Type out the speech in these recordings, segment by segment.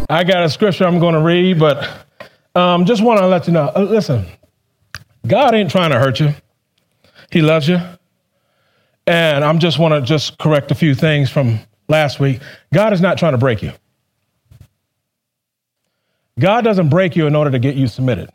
I got a scripture I'm going to read, but just want to let you know, listen, God ain't trying to hurt you. He loves you. And I'm just want to just correct a few things from last week. God is not trying to break you. God doesn't break you in order to get you submitted.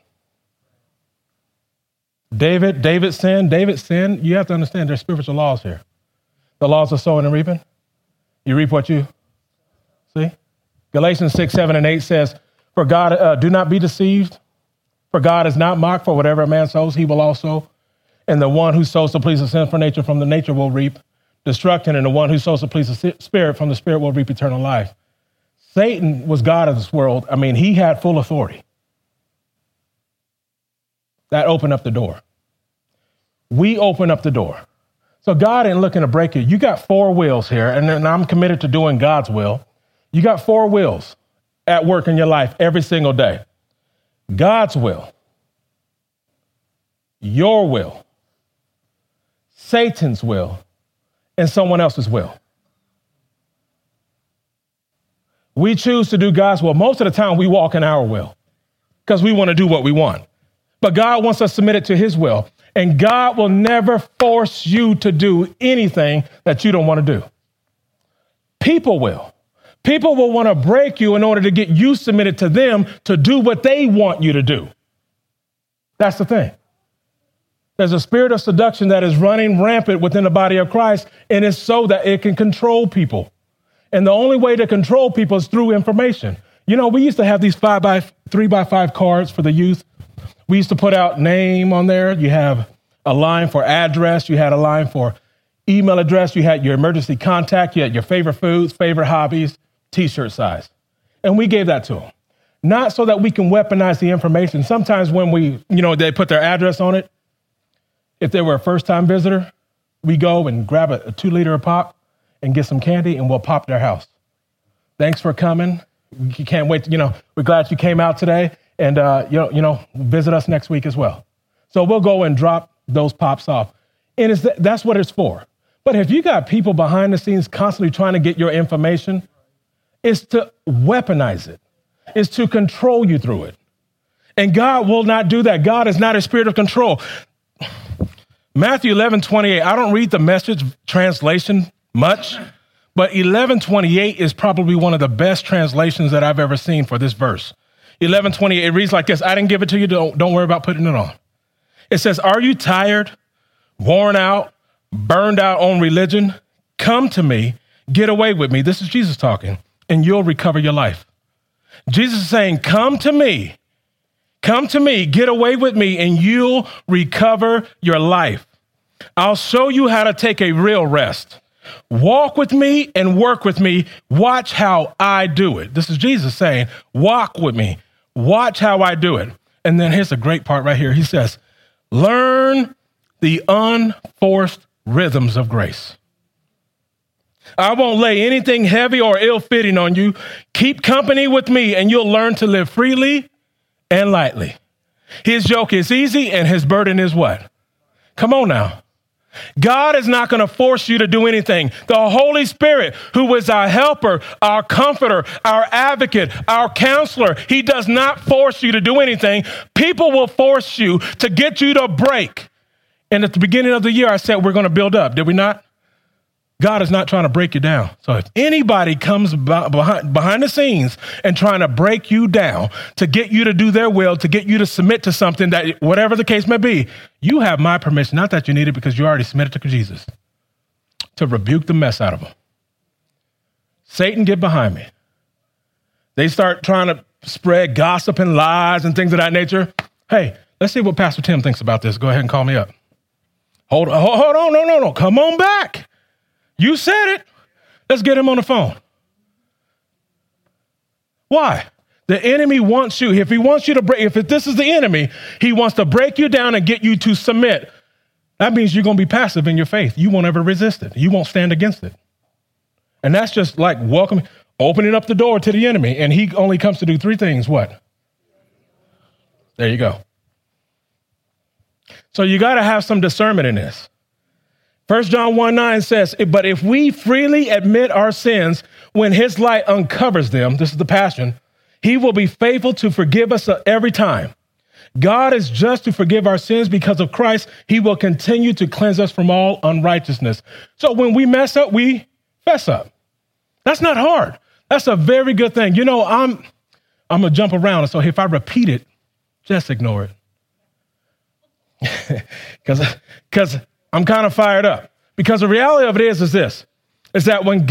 David sinned. You have to understand there's spiritual laws here. The laws of sowing and reaping. You reap what you see. Galatians 6, 7, and 8 says, for God, do not be deceived. For God is not mocked, for whatever a man sows, he will also. And the one who sows to please the sinful nature from the nature will reap destruction. And the one who sows to please the spirit from the spirit will reap eternal life. Satan was God of this world. I mean, he had full authority. That opened up the door. We open up the door. So God ain't looking to break you. You got four wheels here, and I'm committed to doing God's will. You got four wheels at work in your life every single day. God's will, your will, Satan's will, and someone else's will. We choose to do God's will. Most of the time we walk in our will because we want to do what we want. But God wants us submitted to his will. And God will never force you to do anything that you don't want to do. People will. People will want to break you in order to get you submitted to them to do what they want you to do. That's the thing. There's a spirit of seduction that is running rampant within the body of Christ, and it's so that it can control people. And the only way to control people is through information. You know, we used to have these 3x5 cards for the youth. We used to put out name on there. You have a line for address. You had a line for email address. You had your emergency contact. You had your favorite foods, favorite hobbies, T-shirt size. And we gave that to them. Not so that we can weaponize the information. Sometimes when they put their address on it, if they were a first-time visitor, we go and grab a 2-liter of pop and get some candy, and we'll pop their house. Thanks for coming. You can't wait. We're glad you came out today. And, visit us next week as well. So we'll go and drop those pops off. And that's what it's for. But if you got people behind the scenes constantly trying to get your information, it's to weaponize it. It's to control you through it. And God will not do that. God is not a spirit of control. Matthew 11:28, I don't read the Message translation much, but 11:28 is probably one of the best translations that I've ever seen for this verse. 11:28, it reads like this. I didn't give it to you. Don't worry about putting it on. It says, are you tired, worn out, burned out on religion? Come to me, get away with me. This is Jesus talking, and you'll recover your life. Jesus is saying, come to me, get away with me, and you'll recover your life. I'll show you how to take a real rest. Walk with me and work with me. Watch how I do it. This is Jesus saying, walk with me. Watch how I do it. And then here's the great part right here. He says, learn the unforced rhythms of grace. I won't lay anything heavy or ill-fitting on you. Keep company with me and you'll learn to live freely and lightly. His yoke is easy and his burden is what? Come on now. God is not going to force you to do anything. The Holy Spirit, who is our helper, our comforter, our advocate, our counselor, he does not force you to do anything. People will force you to get you to break. And at the beginning of the year, I said, we're going to build up. Did we not? God is not trying to break you down. So if anybody comes behind the scenes and trying to break you down to get you to do their will, to get you to submit to something that, whatever the case may be, you have my permission, not that you need it because you already submitted to Jesus, to rebuke the mess out of them. Satan, get behind me. They start trying to spread gossip and lies and things of that nature. Hey, let's see what Pastor Tim thinks about this. Go ahead and call me up. Hold on. No. Come on back. You said it. Let's get him on the phone. Why? The enemy wants you. If he wants you to break, if this is the enemy, he wants to break you down and get you to submit. That means you're going to be passive in your faith. You won't ever resist it. You won't stand against it. And that's just like opening up the door to the enemy. And he only comes to do three things. What? There you go. So you got to have some discernment in this. 1 John 1:9 says, but if we freely admit our sins when his light uncovers them, this is the Passion, He will be faithful to forgive us every time. God is just to forgive our sins because of Christ. He will continue to cleanse us from all unrighteousness. So when we mess up, we fess up. That's not hard. That's a very good thing. You know, I'm going to jump around. So if I repeat it, just ignore it. Because I'm kind of fired up. Because the reality of it is this, is that when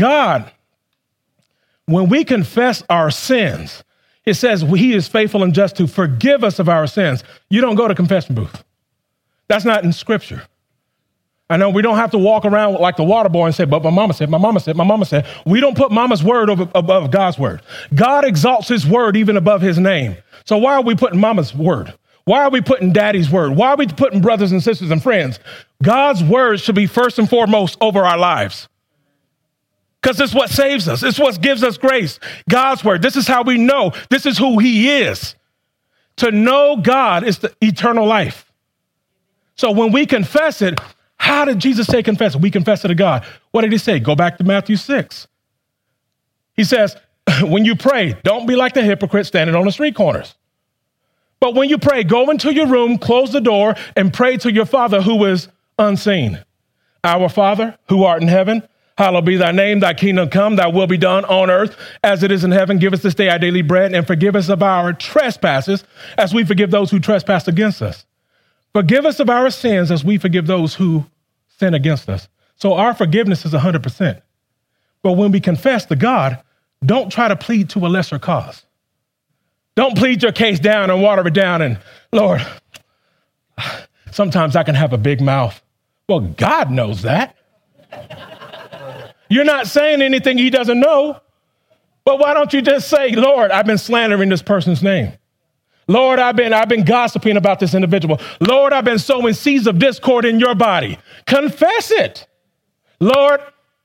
we confess our sins, it says he is faithful and just to forgive us of our sins. You don't go to confession booth. That's not in scripture. I know we don't have to walk around like the water boy and say, but my mama said, my mama said, my mama said. We don't put mama's word above God's word. God exalts his word even above his name. So why are we putting mama's word? Why are we putting daddy's word? Why are we putting brothers and sisters and friends? God's word should be first and foremost over our lives. Because it's what saves us. It's what gives us grace. God's word. This is how we know. This is who he is. To know God is the eternal life. So when we confess it, how did Jesus say confess it? We confess it to God. What did he say? Go back to Matthew 6. He says, when you pray, don't be like the hypocrites standing on the street corners. But when you pray, go into your room, close the door, and pray to your Father who is unseen. Our Father, who art in heaven, hallowed be thy name, thy kingdom come, thy will be done on earth as it is in heaven. Give us this day our daily bread, and forgive us of our trespasses as we forgive those who trespass against us. Forgive us of our sins as we forgive those who sin against us. So our forgiveness is 100%. But when we confess to God, don't try to plead to a lesser cause. Don't plead your case down and water it down and, Lord, sometimes I can have a big mouth. Well, God knows that. You're not saying anything he doesn't know. But why don't you just say, Lord, I've been slandering this person's name. Lord, I've been gossiping about this individual. Lord, I've been sowing seeds of discord in your body. Confess it. Lord,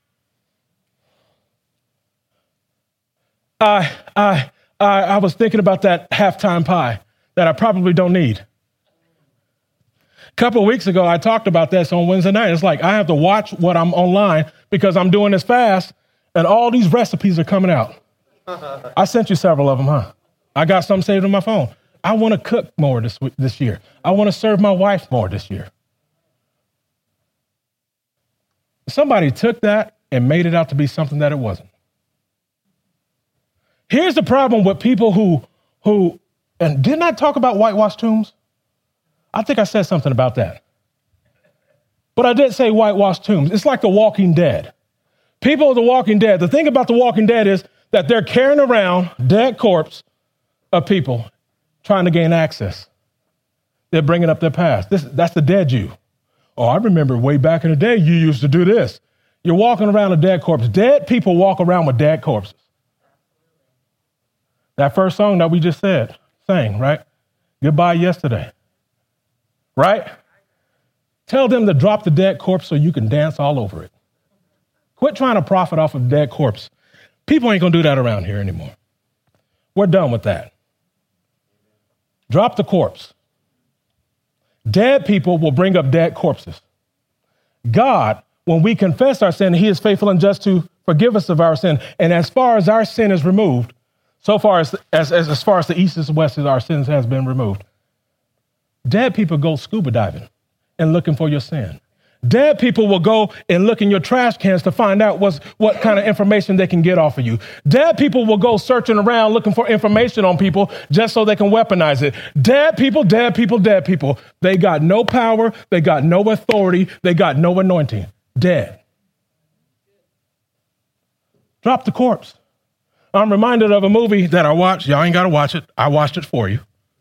I was thinking about that halftime pie that I probably don't need. A couple of weeks ago, I talked about this on Wednesday night. It's like I have to watch what I'm online because I'm doing this fast and all these recipes are coming out. I sent you several of them, huh? I got some saved on my phone. I want to cook more this year. I want to serve my wife more this year. Somebody took that and made it out to be something that it wasn't. Here's the problem with people who, and didn't I talk about whitewashed tombs? I think I said something about that. But I did say whitewashed tombs. It's like The Walking Dead. People of The Walking Dead, the thing about The Walking Dead is that they're carrying around dead corpse of people trying to gain access. They're bringing up their past. That's the dead you. Oh, I remember way back in the day, you used to do this. You're walking around a dead corpse. Dead people walk around with dead corpses. That first song that we just sang, right? Goodbye Yesterday. Right? Tell them to drop the dead corpse so you can dance all over it. Quit trying to profit off of dead corpse. People ain't going to do that around here anymore. We're done with that. Drop the corpse. Dead people will bring up dead corpses. God, when we confess our sin, he is faithful and just to forgive us of our sin. And as far as our sin is removed, so far as far as the east is west, our sins has been removed. Dead people go scuba diving and looking for your sin. Dead people will go and look in your trash cans to find out what kind of information they can get off of you. Dead people will go searching around looking for information on people just so they can weaponize it. Dead people, dead people, dead people. They got no power. They got no authority. They got no anointing. Dead. Drop the corpse. I'm reminded of a movie that I watched. Y'all ain't got to watch it. I watched it for you.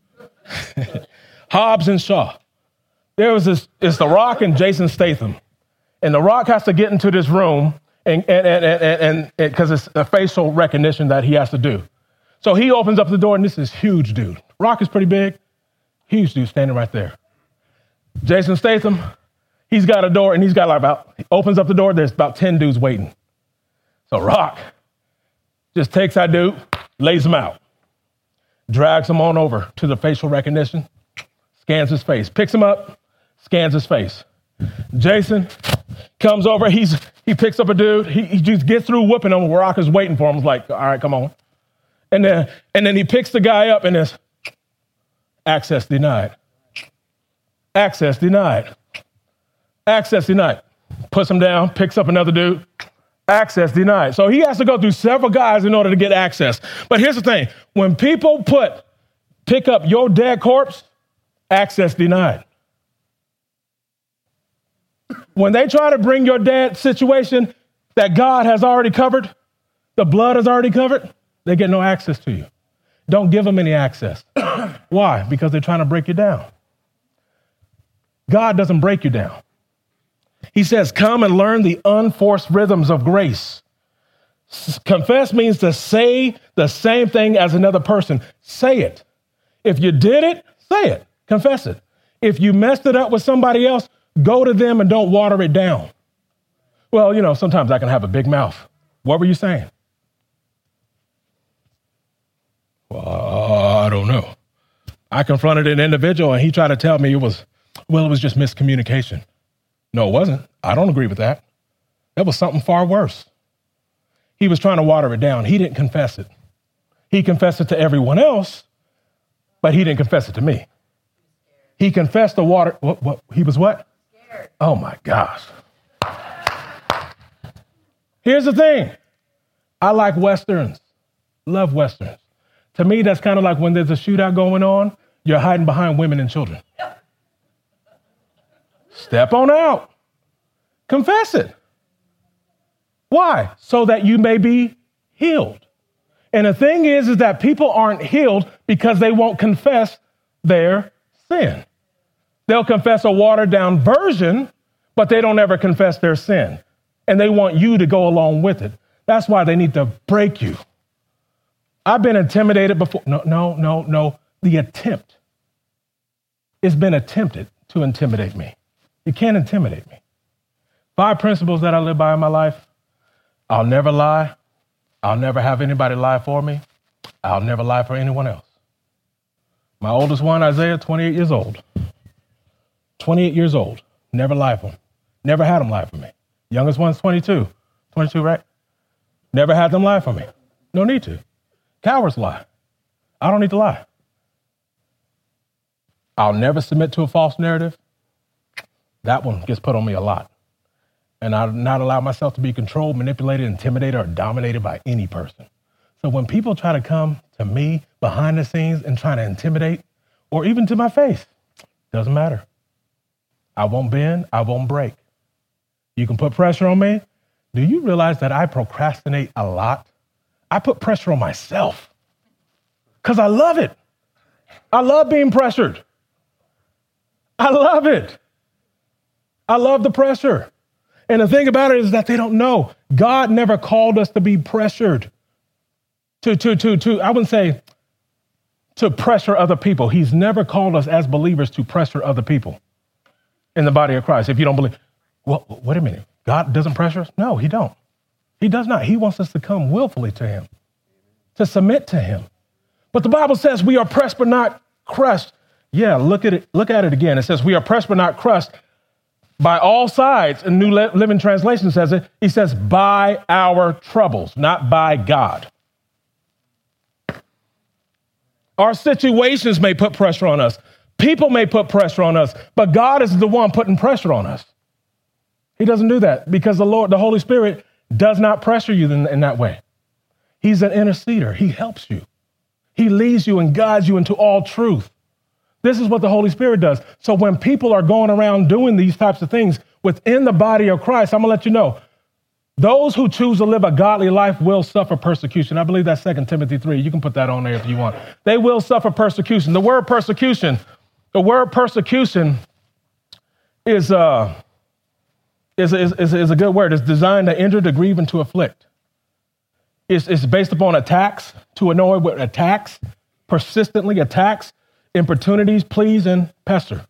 Hobbs and Shaw. There was this, it's The Rock and Jason Statham. And The Rock has to get into this room and because it's a facial recognition that he has to do. So he opens up the door and this is huge dude. Rock is pretty big. Huge dude standing right there. Jason Statham, he's got a door and he opens up the door. There's about 10 dudes waiting. So Rock just takes that dude, lays him out, drags him on over to the facial recognition, scans his face, picks him up, scans his face. Jason comes over. He picks up a dude. He just gets through whooping him. Rock is waiting for him. He's like, all right, come on. And then he picks the guy up and it's access denied. Access denied. Access denied. Puts him down, picks up another dude. Access denied. So he has to go through several guys in order to get access. But here's the thing. When people pick up your dead corpse, access denied. When they try to bring your dead situation that God has already covered, the blood has already covered, they get no access to you. Don't give them any access. Why? Because they're trying to break you down. God doesn't break you down. He says, come and learn the unforced rhythms of grace. Confess means to say the same thing as another person. Say it. If you did it, say it. Confess it. If you messed it up with somebody else, go to them and don't water it down. Well, sometimes I can have a big mouth. What were you saying? Well, I don't know. I confronted an individual and he tried to tell me it was just miscommunication. No, it wasn't. I don't agree with that. That was something far worse. He was trying to water it down. He didn't confess it. He confessed it to everyone else, but he didn't confess it to me. He confessed the water. What? He was what? Scared. Oh my gosh. Here's the thing. I like Westerns. Love Westerns. To me, that's kind of like when there's a shootout going on, you're hiding behind women and children. Step on out. Confess it. Why? So that you may be healed. And the thing is that people aren't healed because they won't confess their sin. They'll confess a watered down version, but they don't ever confess their sin. And they want you to go along with it. That's why they need to break you. I've been intimidated before. No. The attempt. It's been attempted to intimidate me. You can't intimidate me. 5 principles that I live by in my life. I'll never lie. I'll never have anybody lie for me. I'll never lie for anyone else. My oldest one, Isaiah, 28 years old. 28 years old. Never lie for him. Never had him lie for me. Youngest one's 22. 22, right? Never had them lie for me. No need to. Cowards lie. I don't need to lie. I'll never submit to a false narrative. That one gets put on me a lot. And I'll not allow myself to be controlled, manipulated, intimidated, or dominated by any person. So when people try to come to me behind the scenes and try to intimidate, or even to my face, doesn't matter. I won't bend, I won't break. You can put pressure on me. Do you realize that I procrastinate a lot? I put pressure on myself because I love it. I love being pressured. I love it. I love the pressure. And the thing about it is that they don't know. God never called us to be pressured. I wouldn't say to pressure other people. He's never called us as believers to pressure other people in the body of Christ. If you don't believe, well, wait a minute. God doesn't pressure us? No, he don't. He does not. He wants us to come willfully to him, to submit to him. But the Bible says we are pressed but not crushed. Yeah, look at it again. It says we are pressed but not crushed by all sides. And New Living Translation says it. He says by our troubles, not by God. Our situations may put pressure on us. People may put pressure on us, but God is the one putting pressure on us. He doesn't do that because the Holy Spirit does not pressure you in that way. He's an interceder. He helps you. He leads you and guides you into all truth. This is what the Holy Spirit does. So when people are going around doing these types of things within the body of Christ, I'm going to let you know, those who choose to live a godly life will suffer persecution. I believe that's 2 Timothy 3. You can put that on there if you want. They will suffer persecution. The word persecution is a good word. It's designed to injure, to grieve, and to afflict. It's based upon attacks, to annoy with attacks, persistently attacks, importunities, pleas, and pester.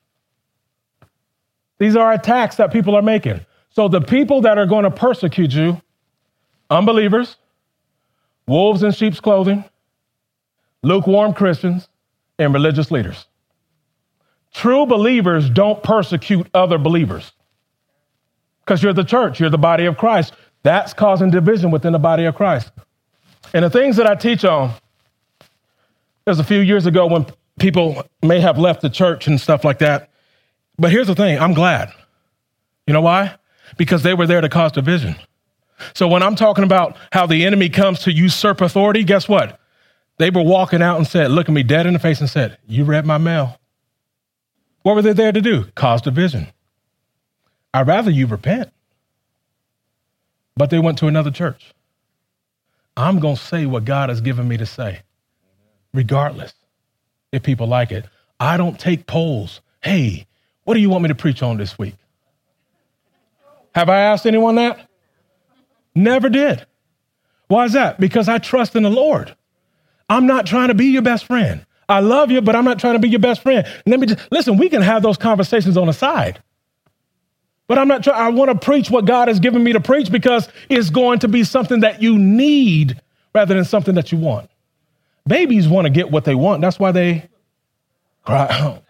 These are attacks that people are making. So the people that are going to persecute you, unbelievers, wolves in sheep's clothing, lukewarm Christians, and religious leaders. True believers don't persecute other believers because you're the church, you're the body of Christ. That's causing division within the body of Christ. And the things that I teach on, there's a few years ago when people may have left the church and stuff like that. But here's the thing, I'm glad. You know why? Because they were there to cause division. So when I'm talking about how the enemy comes to usurp authority, guess what? They were walking out and said, look at me dead in the face and said, you read my mail. What were they there to do? Cause division. I'd rather you repent. But they went to another church. I'm going to say what God has given me to say, regardless if people like it. I don't take polls. Hey, what do you want me to preach on this week? Have I asked anyone that? Never did. Why is that? Because I trust in the Lord. I'm not trying to be your best friend. I love you, but I'm not trying to be your best friend. Listen, we can have those conversations on the side. But I want to preach what God has given me to preach because it's going to be something that you need rather than something that you want. Babies want to get what they want. That's why they cry.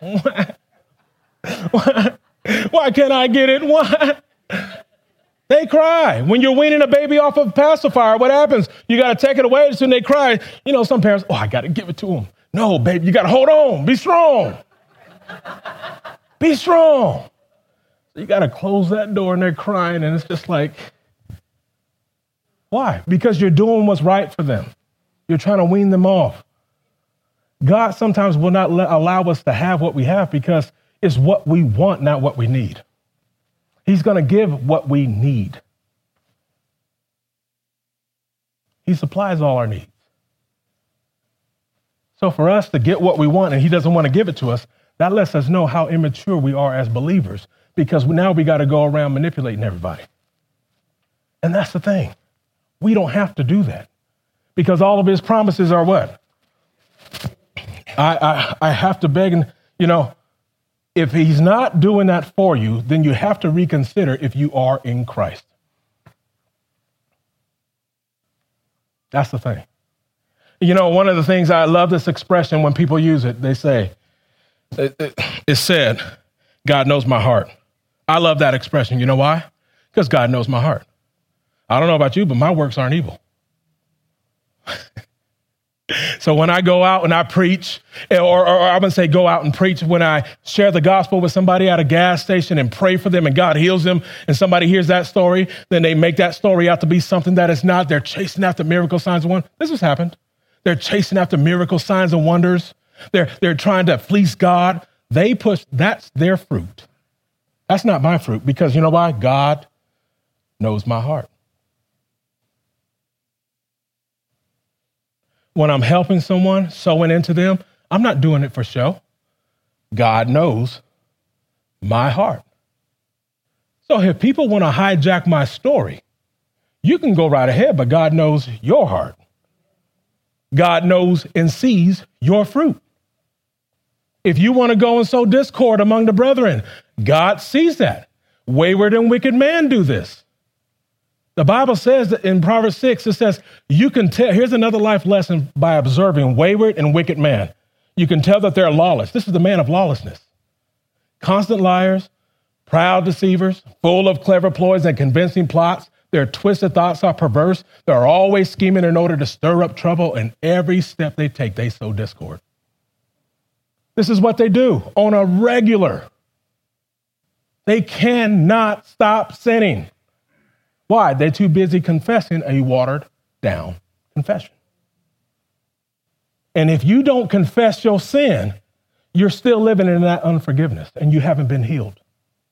Why can't I get it? Why? They cry. When you're weaning a baby off of a pacifier, what happens? You got to take it away as soon as they cry. You know, some parents, I got to give it to them. No, baby, you got to hold on. Be strong. Be strong. So you got to close that door and they're crying. And it's just like, why? Because you're doing what's right for them. You're trying to wean them off. God sometimes will not allow us to have what we have because it's what we want, not what we need. He's going to give what we need. He supplies all our needs. So for us to get what we want and he doesn't want to give it to us, that lets us know how immature we are as believers because now we got to go around manipulating everybody. And that's the thing. We don't have to do that because all of his promises are what? I have to beg and, if he's not doing that for you, then you have to reconsider if you are in Christ. That's the thing. One of the things I love this expression when people use it, they say, it's said, God knows my heart. I love that expression. You know why? Because God knows my heart. I don't know about you, but my works aren't evil. So when I go out and I preach, or I would say go out and preach, when I share the gospel with somebody at a gas station and pray for them and God heals them and somebody hears that story, then they make that story out to be something that it's not. They're chasing after miracle signs and wonders. This has happened. They're chasing after miracle signs and wonders. They're trying to fleece God. That's their fruit. That's not my fruit because you know why? God knows my heart. When I'm helping someone, sowing into them, I'm not doing it for show. God knows my heart. So if people want to hijack my story, you can go right ahead, but God knows your heart. God knows and sees your fruit. If you want to go and sow discord among the brethren, God sees that. Wayward and wicked men do this. The Bible says that in Proverbs 6, it says, you can tell, here's another life lesson by observing wayward and wicked man. You can tell that they're lawless. This is the man of lawlessness. Constant liars, proud deceivers, full of clever ploys and convincing plots. Their twisted thoughts are perverse. They're always scheming in order to stir up trouble, and every step they take, they sow discord. This is what they do on a regular. They cannot stop sinning. Why? They're too busy confessing a watered down confession. And if you don't confess your sin, you're still living in that unforgiveness and you haven't been healed.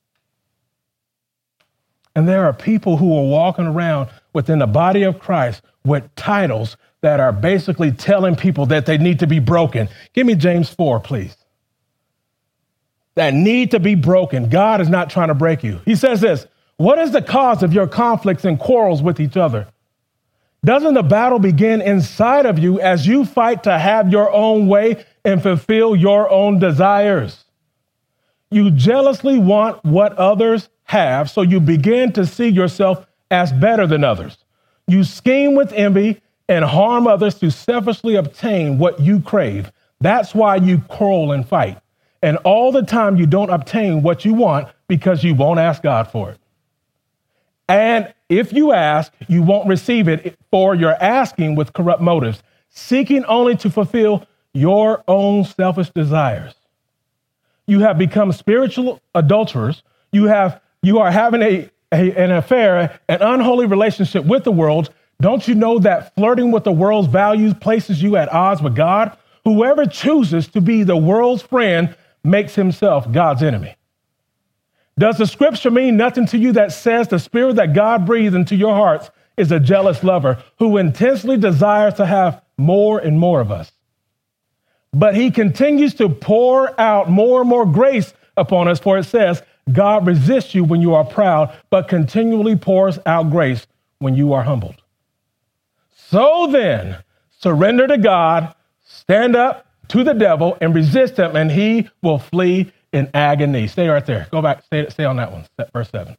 And there are people who are walking around within the body of Christ with titles that are basically telling people that they need to be broken. Give me James 4, please. That need to be broken. God is not trying to break you. He says this. What is the cause of your conflicts and quarrels with each other? Doesn't the battle begin inside of you as you fight to have your own way and fulfill your own desires? You jealously want what others have, so you begin to see yourself as better than others. You scheme with envy and harm others to selfishly obtain what you crave. That's why you quarrel and fight. And all the time you don't obtain what you want because you won't ask God for it. And If you ask, you won't receive it, for you're asking with corrupt motives, seeking only to fulfill your own selfish desires. You have become spiritual adulterers. You are having an affair, an unholy relationship with the world. Don't you know that flirting with the world's values places you at odds with God? Whoever chooses to be the world's friend makes himself God's enemy. Does the scripture mean nothing to you that says the spirit that God breathed into your hearts is a jealous lover who intensely desires to have more and more of us? But he continues to pour out more and more grace upon us, for it says, God resists you when you are proud, but continually pours out grace when you are humbled. So then, surrender to God, stand up to the devil and resist him, and he will flee in agony. Stay right there. Go back, stay on that one, verse 7.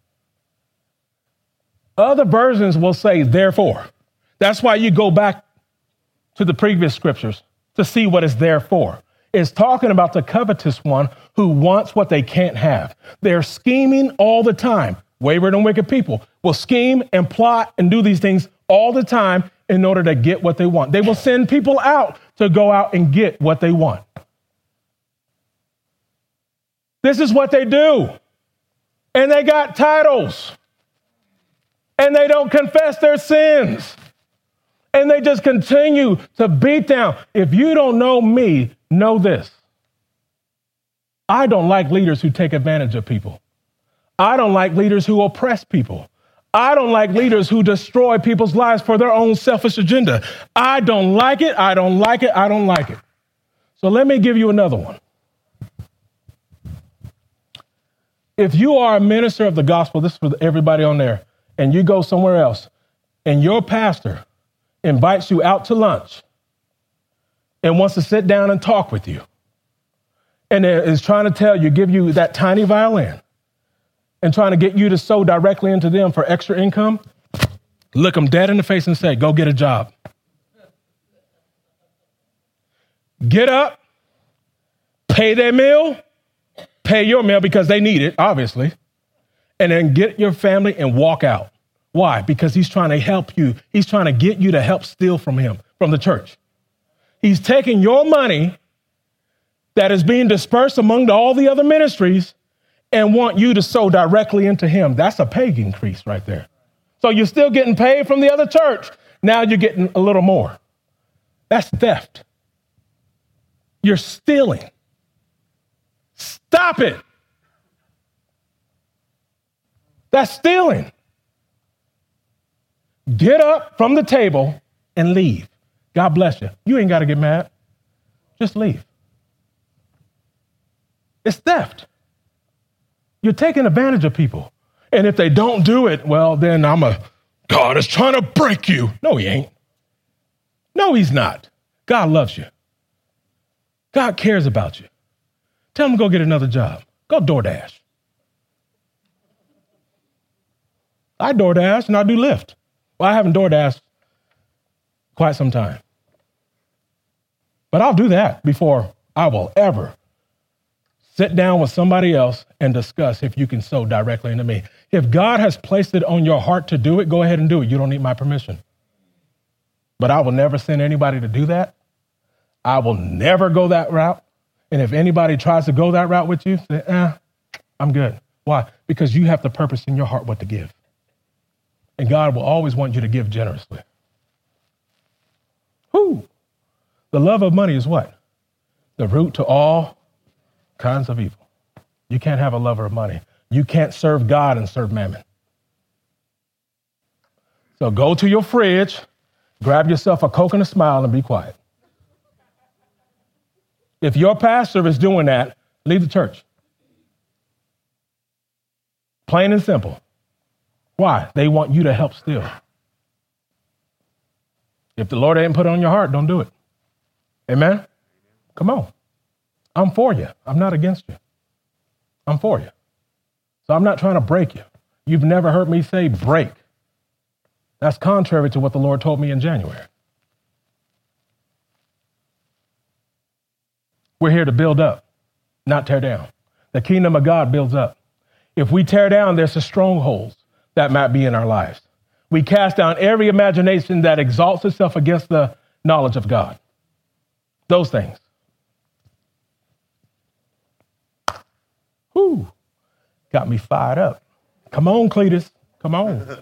Other versions will say, therefore. That's why you go back to the previous scriptures to see what it's there for. It's talking about the covetous one who wants what they can't have. They're scheming all the time. Wayward and wicked people will scheme and plot and do these things all the time in order to get what they want. They will send people out to go out and get what they want. This is what they do. And they got titles. And they don't confess their sins. And they just continue to beat down. If you don't know me, know this. I don't like leaders who take advantage of people. I don't like leaders who oppress people. I don't like leaders who destroy people's lives for their own selfish agenda. I don't like it. I don't like it. I don't like it. So let me give you another one. If you are a minister of the gospel, this is for everybody on there, and you go somewhere else, and your pastor invites you out to lunch and wants to sit down and talk with you, and is trying to tell you, give you that tiny violin, and trying to get you to sow directly into them for extra income, look them dead in the face and say, go get a job. Get up, pay their meal, pay your meal because they need it, obviously, and then get your family and walk out. Why? Because he's trying to help you. He's trying to get you to help steal from him, from the church. He's taking your money that is being dispersed among all the other ministries and want you to sow directly into him. That's a pay increase right there. So you're still getting paid from the other church. Now you're getting a little more. That's theft. You're stealing. Stop it. That's stealing. Get up from the table and leave. God bless you. You ain't got to get mad. Just leave. It's theft. You're taking advantage of people. And if they don't do it, well, then God is trying to break you. No, he ain't. No, he's not. God loves you. God cares about you. Tell him to go get another job. Go DoorDash. I DoorDash and I do Lyft. Well, I haven't DoorDashed quite some time. But I'll do that before I will ever sit down with somebody else and discuss if you can sow directly into me. If God has placed it on your heart to do it, go ahead and do it. You don't need my permission. But I will never send anybody to do that. I will never go that route. And if anybody tries to go that route with you, say, I'm good. Why? Because you have the purpose in your heart what to give. And God will always want you to give generously. Whew. The love of money is what? The root to all kinds of evil. You can't have a lover of money. You can't serve God and serve mammon. So go to your fridge, grab yourself a Coke and a smile and be quiet. If your pastor is doing that, leave the church. Plain and simple. Why? They want you to help steal. If the Lord ain't put it on your heart, don't do it. Amen? Come on. I'm for you. I'm not against you. I'm for you. So I'm not trying to break you. You've never heard me say break. That's contrary to what the Lord told me in January. We're here to build up, not tear down. The kingdom of God builds up. If we tear down, there's the strongholds that might be in our lives. We cast down every imagination that exalts itself against the knowledge of God. Those things. Whew. Got me fired up. Come on, Cletus. Come on.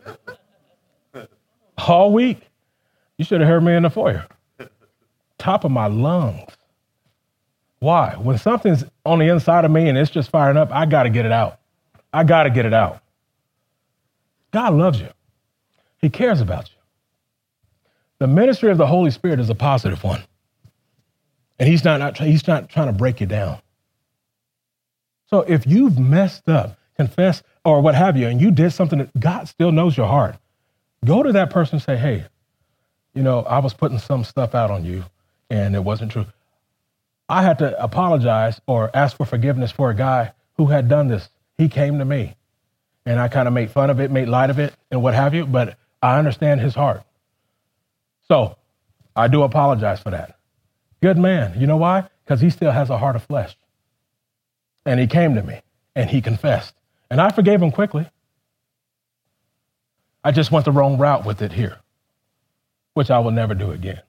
All week. You should have heard me in the foyer. Top of my lungs. Why? When something's on the inside of me and it's just firing up, I got to get it out. I got to get it out. God loves you. He cares about you. The ministry of the Holy Spirit is a positive one. And he's not trying to break you down. So if you've messed up, confess, or what have you, and you did something that God still knows your heart, go to that person and say, hey, I was putting some stuff out on you and it wasn't true. I had to apologize or ask for forgiveness for a guy who had done this. He came to me and I kind of made fun of it, made light of it and what have you, but I understand his heart. So I do apologize for that. Good man. You know why? Because he still has a heart of flesh. And he came to me and he confessed. And I forgave him quickly. I just went the wrong route with it here, which I will never do again.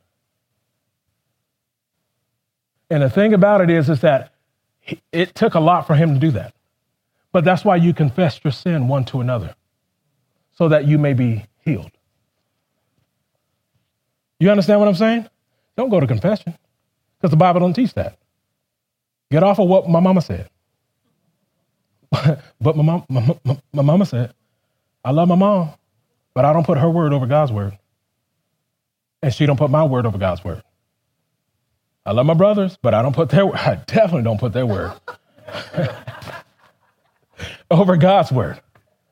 And the thing about it is that it took a lot for him to do that. But that's why you confess your sin one to another, so that you may be healed. You understand what I'm saying? Don't go to confession, because the Bible don't teach that. Get off of what my mama said. But my mama said, I love my mom, but I don't put her word over God's word. And she don't put my word over God's word. I love my brothers, but I definitely don't put their word over God's word.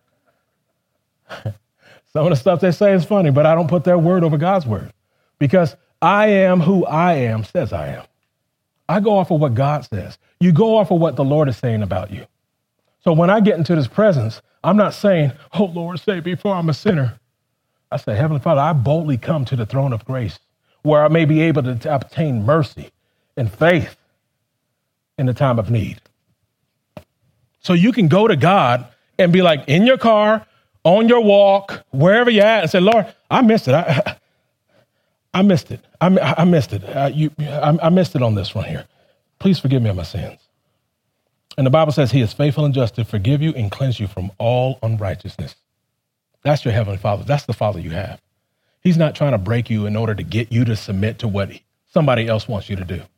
Some of the stuff they say is funny, but I don't put their word over God's word, because I am who I am says I am. I go off of what God says. You go off of what the Lord is saying about you. So when I get into this presence, I'm not saying, oh, Lord, save me, for I'm a sinner. I say, Heavenly Father, I boldly come to the throne of grace, where I may be able to obtain mercy and faith in the time of need. So you can go to God and be like in your car, on your walk, wherever you're at, and say, Lord, I missed it. I missed it. I missed it. I missed it on this one here. Please forgive me of my sins. And the Bible says he is faithful and just to forgive you and cleanse you from all unrighteousness. That's your Heavenly Father. That's the Father you have. He's not trying to break you in order to get you to submit to what somebody else wants you to do.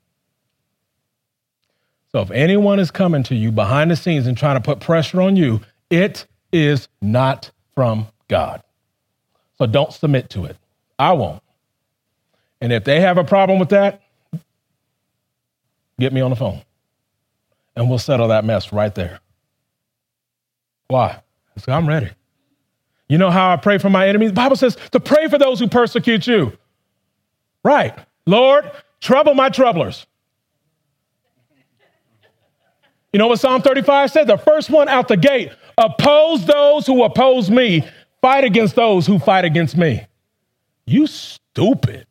So if anyone is coming to you behind the scenes and trying to put pressure on you, it is not from God. So don't submit to it. I won't. And if they have a problem with that, get me on the phone and we'll settle that mess right there. Why? Because I'm ready. You know how I pray for my enemies? The Bible says to pray for those who persecute you. Right. Lord, trouble my troublers. You know what Psalm 35 said? The first one out the gate, oppose those who oppose me, fight against those who fight against me. You stupid.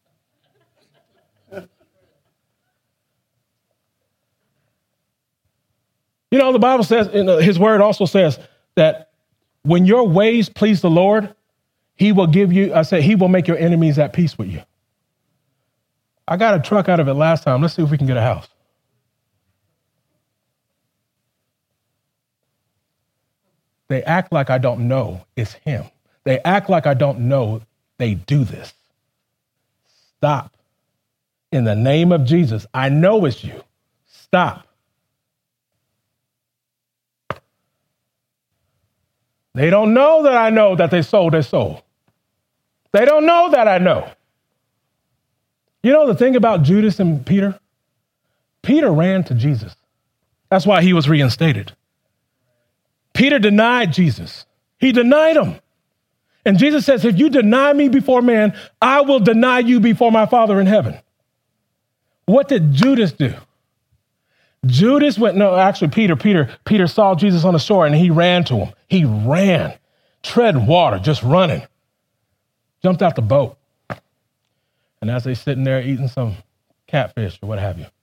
You know, the Bible says, his word also says that when your ways please the Lord, he will give you, he will make your enemies at peace with you. I got a truck out of it last time. Let's see if we can get a house. They act like I don't know it's him. They act like I don't know they do this. Stop. In the name of Jesus, I know it's you. Stop. They don't know that I know that they sold their soul. They don't know that I know. You know the thing about Judas and Peter? Peter ran to Jesus. That's why he was reinstated. Peter denied Jesus. He denied him. And Jesus says, if you deny me before man, I will deny you before my Father in heaven. What did Judas do? Judas went, no, actually Peter saw Jesus on the shore and he ran to him. He ran, treading water, just running, jumped out the boat. And as they sitting there eating some catfish or what have you,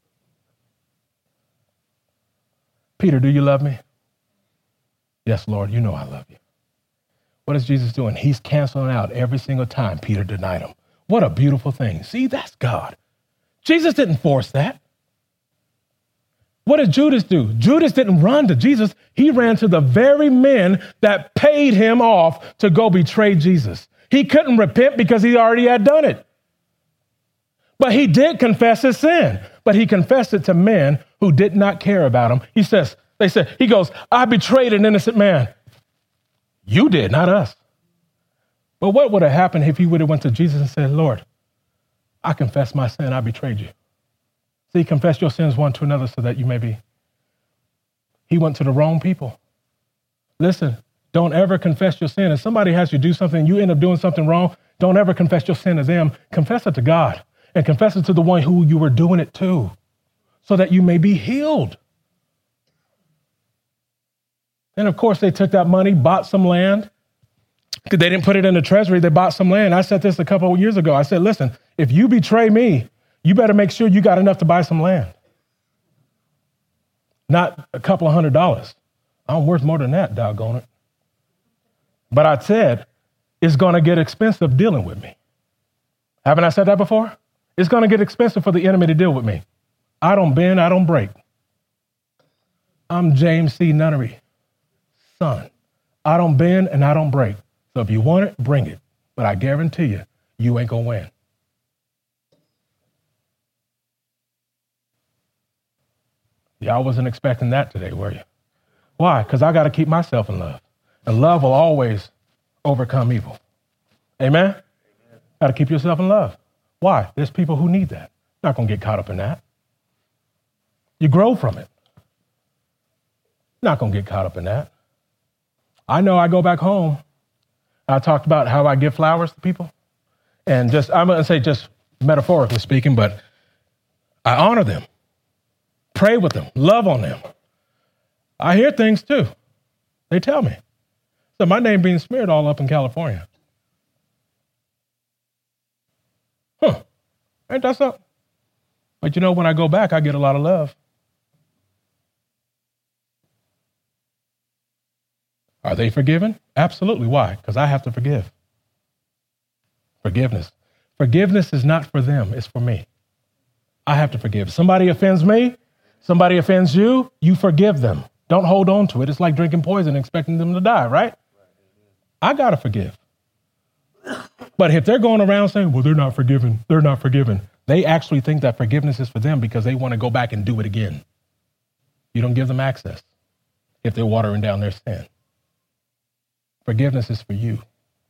Peter, do you love me? Yes, Lord, you know I love you. What is Jesus doing? He's canceling out every single time Peter denied him. What a beautiful thing. See, that's God. Jesus didn't force that. What did Judas do? Judas didn't run to Jesus. He ran to the very men that paid him off to go betray Jesus. He couldn't repent because he already had done it. But he did confess his sin. But he confessed it to men who did not care about him. He goes, I betrayed an innocent man. You did, not us. But what would have happened if he would have went to Jesus and said, Lord, I confess my sin. I betrayed you. See, confess your sins one to another so that you may be. He went to the wrong people. Listen, don't ever confess your sin. If somebody has you do something, you end up doing something wrong, don't ever confess your sin to them. Confess it to God and confess it to the one who you were doing it to so that you may be healed. And of course, they took that money, bought some land. They didn't put it in the treasury. They bought some land. I said this a couple of years ago. I said, listen, if you betray me, you better make sure you got enough to buy some land. Not a couple of $100. I'm worth more than that, doggone it. But I said, it's going to get expensive dealing with me. Haven't I said that before? It's going to get expensive for the enemy to deal with me. I don't bend, I don't break. I'm James C. Nunnery, son. I don't bend and I don't break. So if you want it, bring it. But I guarantee you, you ain't going to win. Y'all wasn't expecting that today, were you? Why? Because I got to keep myself in love. And love will always overcome evil. Amen? Got to keep yourself in love. Why? There's people who need that. Not going to get caught up in that. You grow from it. Not going to get caught up in that. I know I go back home. I talked about how I give flowers to people. And I'm going to say just metaphorically speaking, but I honor them. Pray with them, love on them. I hear things too. They tell me. So my name being smeared all up in California. Ain't that something? But you know, when I go back, I get a lot of love. Are they forgiven? Absolutely. Why? Because I have to forgive. Forgiveness. Forgiveness is not for them, it's for me. I have to forgive. Somebody offends me, somebody offends you, you forgive them. Don't hold on to it. It's like drinking poison and expecting them to die, right? I got to forgive. But if they're going around saying, well, they're not forgiven, they actually think that forgiveness is for them because they want to go back and do it again. You don't give them access if they're watering down their sin. Forgiveness is for you,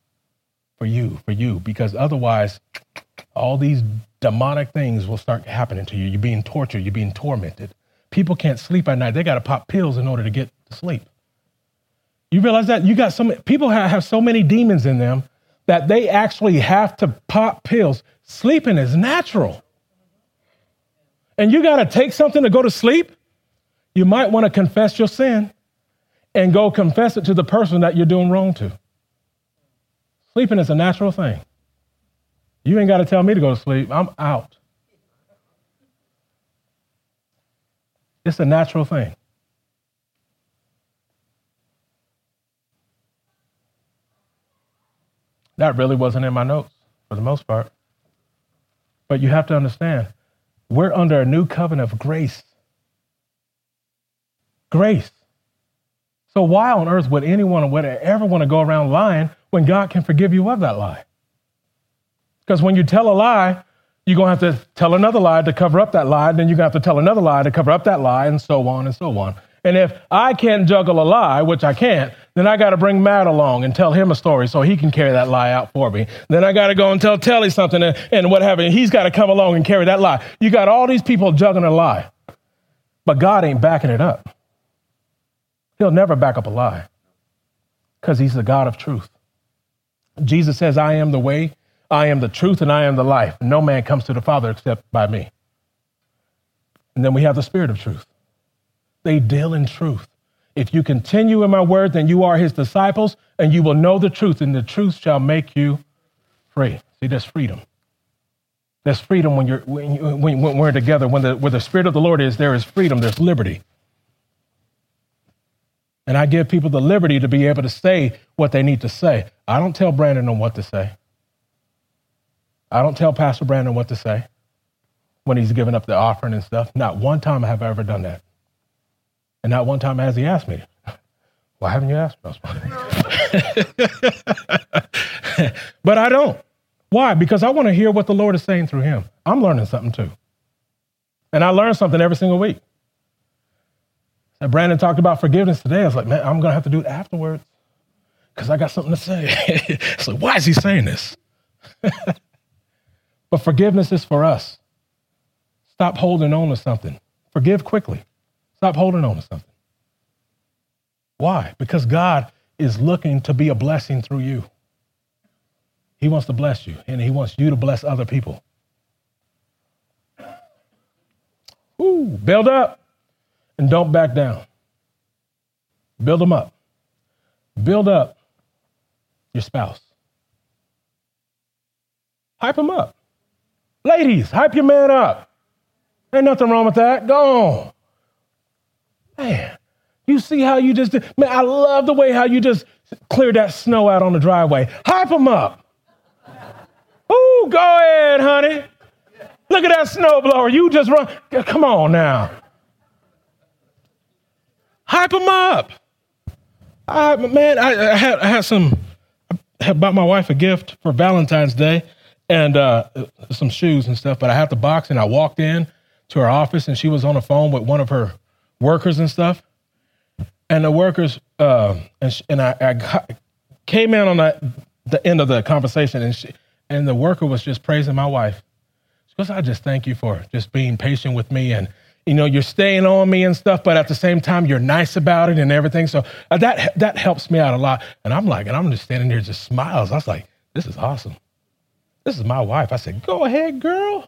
because otherwise all these demonic things will start happening to you. You're being tortured. You're being tormented. People can't sleep at night. They got to pop pills in order to get to sleep. You realize that? People have so many demons in them that they actually have to pop pills. Sleeping is natural. And you got to take something to go to sleep. You might want to confess your sin and go confess it to the person that you're doing wrong to. Sleeping is a natural thing. You ain't got to tell me to go to sleep. I'm out. It's a natural thing. That really wasn't in my notes for the most part. But you have to understand, we're under a new covenant of grace. Grace. So why on earth would anyone ever want to go around lying when God can forgive you of that lie? Because when you tell a lie, you're going to have to tell another lie to cover up that lie. Then you're going to have to tell another lie to cover up that lie, and so on and so on. And if I can't juggle a lie, which I can't, then I got to bring Matt along and tell him a story so he can carry that lie out for me. Then I got to go and tell Telly something and what have you. He's got to come along and carry that lie. You got all these people juggling a lie, but God ain't backing it up. He'll never back up a lie because he's the God of truth. Jesus says, I am the way, I am the truth, and I am the life. No man comes to the Father except by me. And then we have the Spirit of truth. They deal in truth. If you continue in my word, then you are his disciples, and you will know the truth, and the truth shall make you free. See, there's freedom. There's freedom when we're together. Where the Spirit of the Lord is, there is freedom. There's liberty. And I give people the liberty to be able to say what they need to say. I don't tell Brandon on what to say. I don't tell Pastor Brandon what to say when he's giving up the offering and stuff. Not one time have I ever done that. And not one time has he asked me. Why haven't you asked me? But I don't. Why? Because I want to hear what the Lord is saying through him. I'm learning something too. And I learn something every single week. And Brandon talked about forgiveness today. I was like, man, I'm going to have to do it afterwards because I got something to say. So why is he saying this? But forgiveness is for us. Stop holding on to something. Forgive quickly. Stop holding on to something. Why? Because God is looking to be a blessing through you. He wants to bless you, and he wants you to bless other people. Build up and don't back down. Build them up. Build up your spouse. Hype them up. Ladies, hype your man up. Ain't nothing wrong with that. Go on. Man, you see how you just did? Man, I love the way how you just cleared that snow out on the driveway. Hype them up. Ooh, go ahead, honey. Look at that snowblower. You just run. Come on now. Hype them up. I had bought my wife a gift for Valentine's Day and some shoes and stuff, but I had the box and I walked in to her office and she was on the phone with one of her workers and stuff. And the workers, I came in on the end of the conversation and the worker was just praising my wife. She goes, I just thank you for just being patient with me and, you know, you're staying on me and stuff, but at the same time, you're nice about it and everything. So that helps me out a lot. And I'm just standing there just smiles. I was like, this is awesome. This is my wife. I said, go ahead, girl.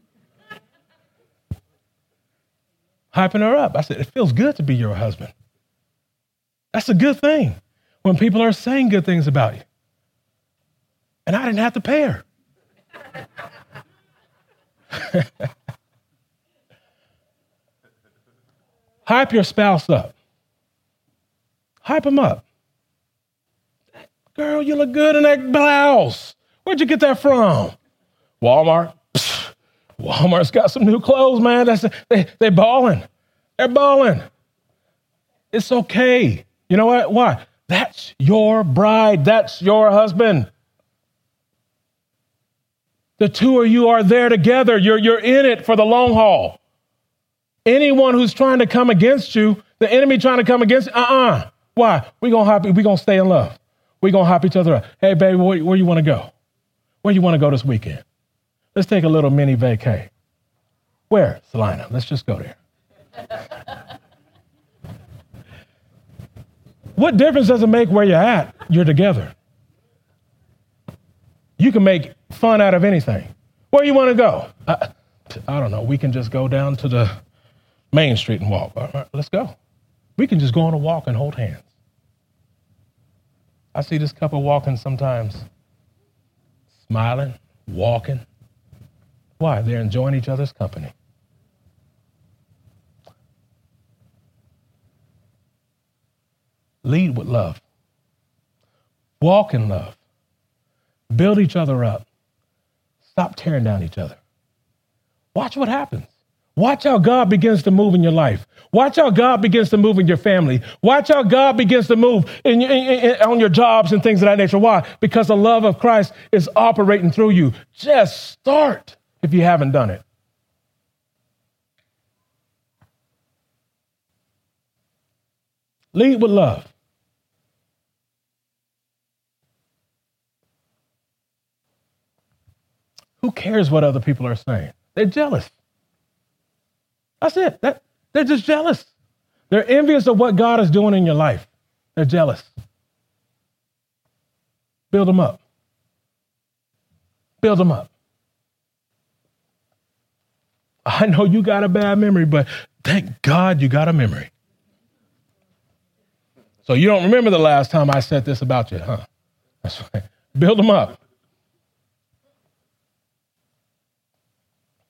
Hyping her up. I said, it feels good to be your husband. That's a good thing when people are saying good things about you. And I didn't have to pay her. Hype your spouse up. Hype them up. Girl, you look good in that blouse. Where'd you get that from? Walmart. Pfft, Walmart's got some new clothes, man. They balling. They're balling. It's okay. You know what? Why? That's your bride. That's your husband. The two of you are there together. You're in it for the long haul. Anyone who's trying to come against you, the enemy trying to come against, Why? We're going to stay in love. We're going to hype each other up. Hey, baby, where you want to go? Where you want to go this weekend? Let's take a little mini vacay. Where? Salina. Let's just go there. What difference does it make where you're at? You're together. You can make fun out of anything. Where you want to go? I don't know. We can just go down to the Main Street and walk. All right, let's go. We can just go on a walk and hold hands. I see this couple walking sometimes, smiling, walking. Why? They're enjoying each other's company. Lead with love. Walk in love. Build each other up. Stop tearing down each other. Watch what happens. Watch how God begins to move in your life. Watch how God begins to move in your family. Watch how God begins to move on your jobs and things of that nature. Why? Because the love of Christ is operating through you. Just start if you haven't done it. Lead with love. Who cares what other people are saying? They're jealous. That's it. They're just jealous. They're envious of what God is doing in your life. They're jealous. Build them up. Build them up. I know you got a bad memory, but thank God you got a memory. So you don't remember the last time I said this about you, huh? That's right. Build them up.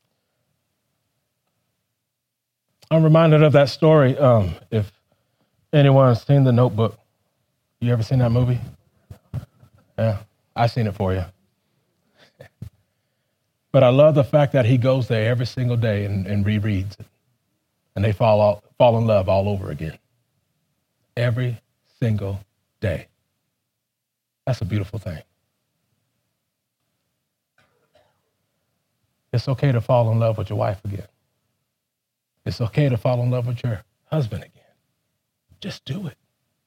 I'm reminded of that story. If Anyone seen The Notebook? You ever seen that movie? Yeah, I seen it for you. But I love the fact that he goes there every single day and rereads it. And they fall in love all over again. Every single day. That's a beautiful thing. It's okay to fall in love with your wife again. It's okay to fall in love with your husband again. Just do it.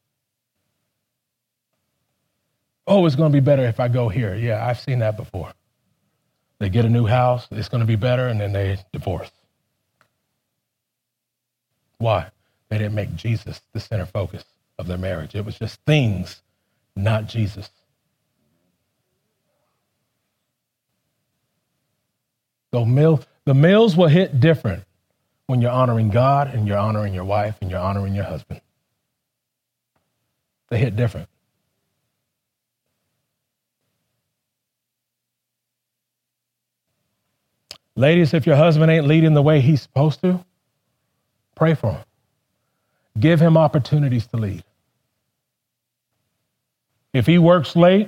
Oh, it's going to be better if I go here. Yeah, I've seen that before. They get a new house, it's going to be better, and then they divorce. Why? They didn't make Jesus the center focus of their marriage. It was just things, not Jesus. So the meals will hit different when you're honoring God and you're honoring your wife and you're honoring your husband. They hit different. Ladies, if your husband ain't leading the way he's supposed to, pray for him. Give him opportunities to lead. If he works late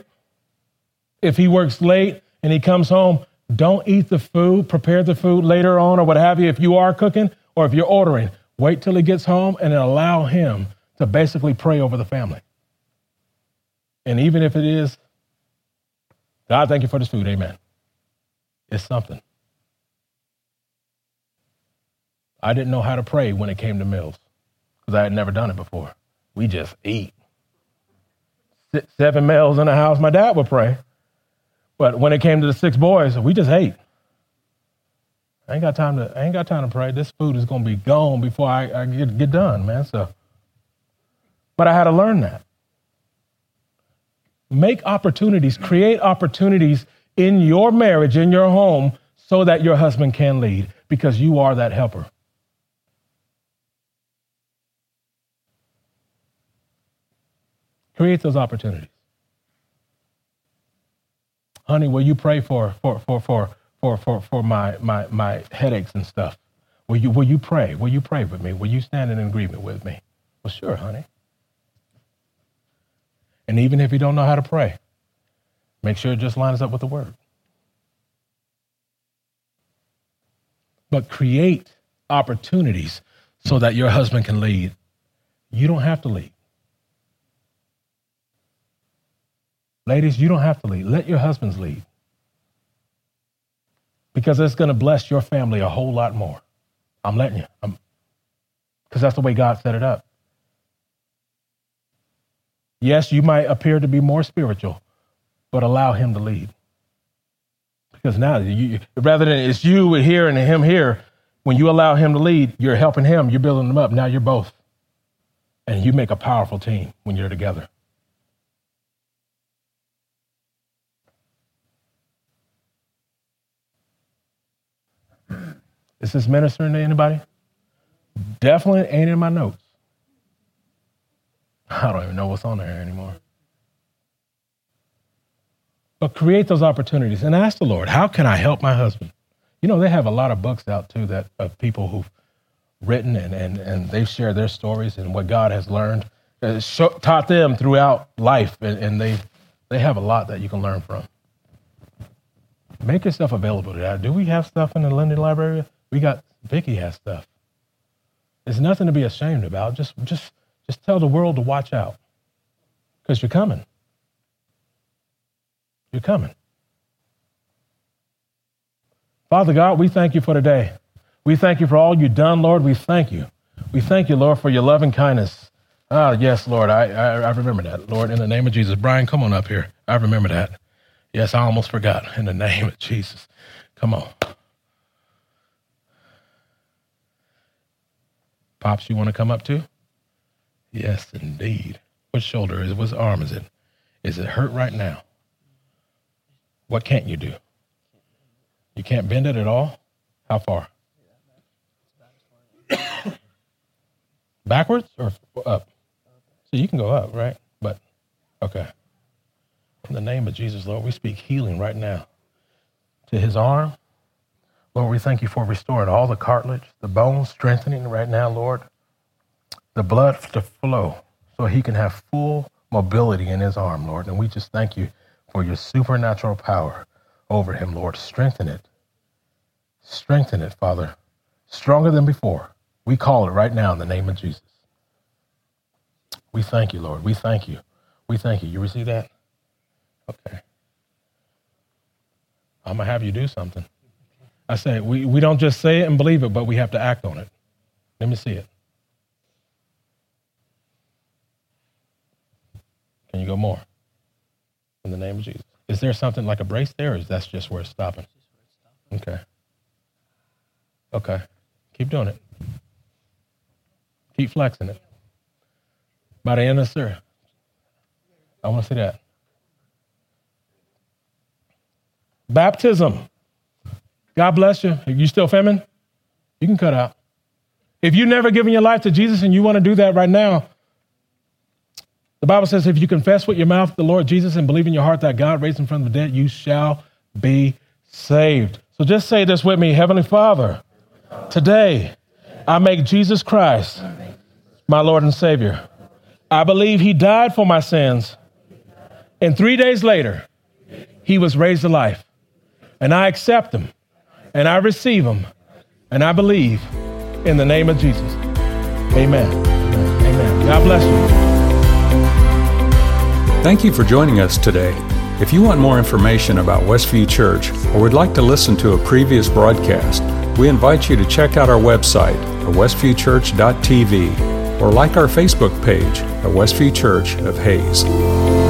and he comes home, don't eat the food, prepare the food later on or what have you if you are cooking or if you're ordering. Wait till he gets home and then allow him to basically pray over the family. And even if it is, God, thank you for this food, amen. It's something. I didn't know how to pray when it came to meals because I had never done it before. We just eat. 7 males in the house, my dad would pray. But when it came to the 6 boys, we just ate. I ain't got time to pray. This food is going to be gone before I get done, man. But I had to learn that. Make opportunities, create opportunities in your marriage, in your home, so that your husband can lead, because you are that helper. Create those opportunities. Honey, will you pray for my headaches and stuff? Will you pray? Will you pray with me? Will you stand in agreement with me? Well, sure, honey. And even if you don't know how to pray, make sure it just lines up with the word. But create opportunities so that your husband can lead. You don't have to lead. Ladies, you don't have to lead. Let your husbands lead. Because it's going to bless your family a whole lot more. I'm letting you. Because that's the way God set it up. Yes, you might appear to be more spiritual, but allow him to lead. Because now, rather than it's you here and him here, when you allow him to lead, you're helping him, you're building him up. Now you're both. And you make a powerful team when you're together. Is this ministering to anybody? Definitely ain't in my notes. I don't even know what's on there anymore. But create those opportunities and ask the Lord, how can I help my husband? You know, they have a lot of books out too that of people who've written and they've shared their stories and what God has learned, taught them throughout life, and they have a lot that you can learn from. Make yourself available to that. Do we have stuff in the Linden Library? Vicky has stuff. There's nothing to be ashamed about. Just tell the world to watch out, because you're coming. You're coming. Father God, we thank you for today. We thank you for all you've done, Lord. We thank you. We thank you, Lord, for your loving kindness. Ah, yes, Lord, I remember that, Lord, in the name of Jesus. Brian, come on up here. I remember that. Yes, I almost forgot. In the name of Jesus. Come on. Pops, you want to come up too? Yes, indeed. What shoulder is it? What arm is it? Is it hurt right now? What can't you do? You can't bend it at all? How far? Backwards or up? So you can go up, right? But, okay. In the name of Jesus, Lord, we speak healing right now to his arm. Lord, we thank you for restoring all the cartilage, the bones, strengthening right now, Lord. the blood to flow so he can have full mobility in his arm, Lord. And we just thank you for your supernatural power over him, Lord. Strengthen it. Strengthen it, Father. Stronger than before. We call it right now in the name of Jesus. We thank you, Lord. We thank you. We thank you. You receive that? Okay. I'm going to have you do something. I say, we don't just say it and believe it, but we have to act on it. Let me see it. Can you go more? In the name of Jesus. Is there something like a brace there, or is that just where it's stopping? Okay. Okay. Keep doing it. Keep flexing it. By the end of the service. I want to see that. Baptism. God bless you. Are you still filming? You can cut out. If you've never given your life to Jesus and you want to do that right now, the Bible says if you confess with your mouth the Lord Jesus and believe in your heart that God raised him from the dead, you shall be saved. So just say this with me. Heavenly Father, today I make Jesus Christ my Lord and Savior. I believe he died for my sins, and 3 days later, he was raised to life. And I accept him, and I receive him, and I believe in the name of Jesus. Amen. Amen. God bless you. Thank you for joining us today. If you want more information about Westview Church or would like to listen to a previous broadcast, we invite you to check out our website at westviewchurch.tv or like our Facebook page at Westview Church of Hayes.